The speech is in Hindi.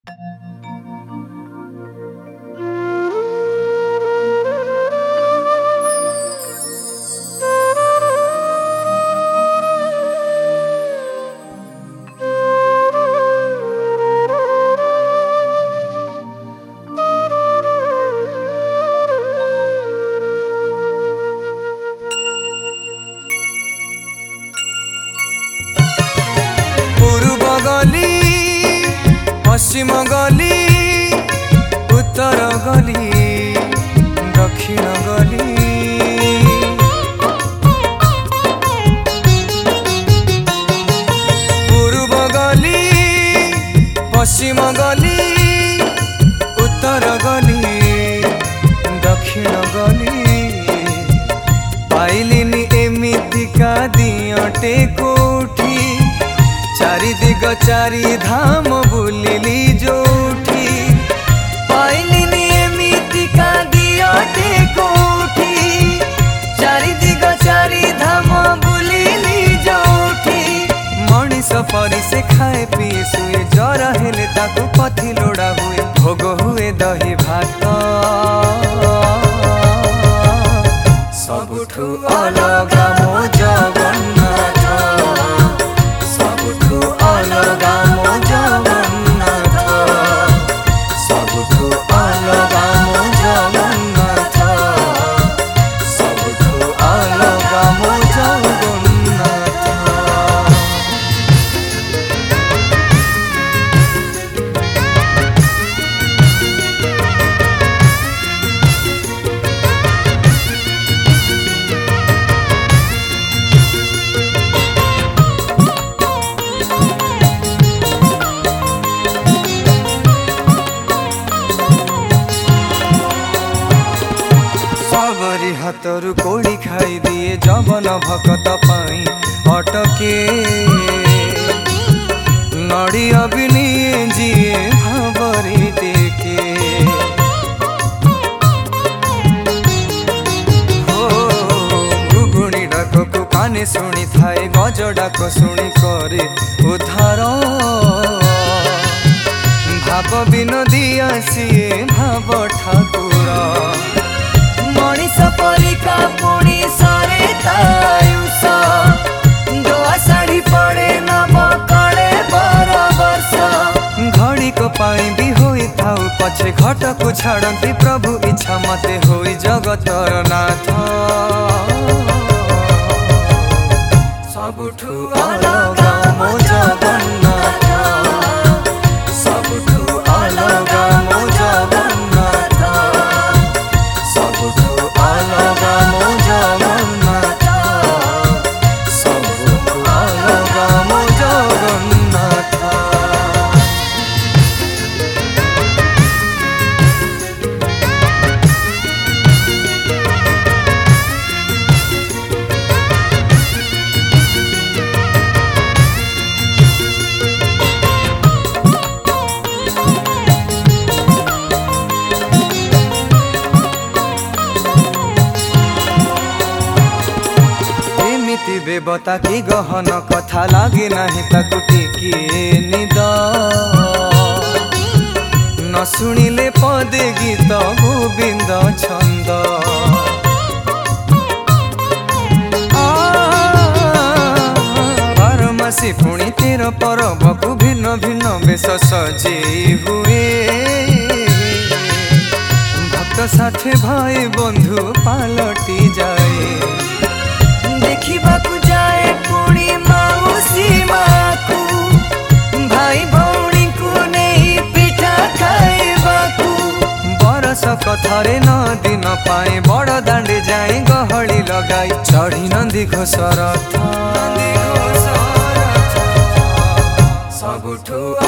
गली पश्चिम गली उत्तर गली दक्षिण गली पूर्व गली पश्चिम गली उत्तर गली दक्षिण गली पाइलिनी एमितिका दियटे कोठी चारि दिग चारि धाम बुलिली जोठी पाइलिनी एमितिका दियटे कोठी चारि दिग चारि धाम बुलिली जोठी मनीष परी से खाए पी सुए जरा हेले ताकू पथी लोड़ा हुए भोग हुए दही भात सबुठु अलगा मो जगन्नाथ सबुठु अलगा मो जगन्नाथ सबुठु अलगा मो जगन्नाथ सबुठु अलगा मो जगन्नाथ। सबरी हाथरू कोड़ी खाई दिए जबन भकत पाई अटके नड़ी अबिनी जिए भावरी टेके हो गुगुणी डाक को काने शुणी थाए गज डाक शुणी करे उद्धार भाव विनोदी आसिए भाव ठाकुर मनीष परिका पुणी सरे तायुष दोआ साड़ी पड़े नव कड़े बर वर्ष घड़ी को पाई भी होई थाउ पछे घट को छाड़ती प्रभु इच्छा मते होई जगतर नाथ सबुठु अलगा मो जगन्नाथ सबुठु अलगा मो जगन्नाथ सबुठु अलगा मो जगन्नाथ सबुठु अलगा मो जगन्नाथ। बेबता की गहन कथा लागे नाही ताकू टिकिए निद न शुणिले पदे गीत गोविंद छंद बारमासी पुणी 13 परब को भिन्न भिन्न बेश सजे हुए भक्त साथे भाई बंधु पालटी जाए देखिबाकू जाए पुणी माउसी माकू भाई भौणी को नहीं पिठा खाइबाकू बरस कथारे न दिन पाए बड़ दांडे जाए गहली लगाई चढ़ी नंदी घोष रथ सबुठु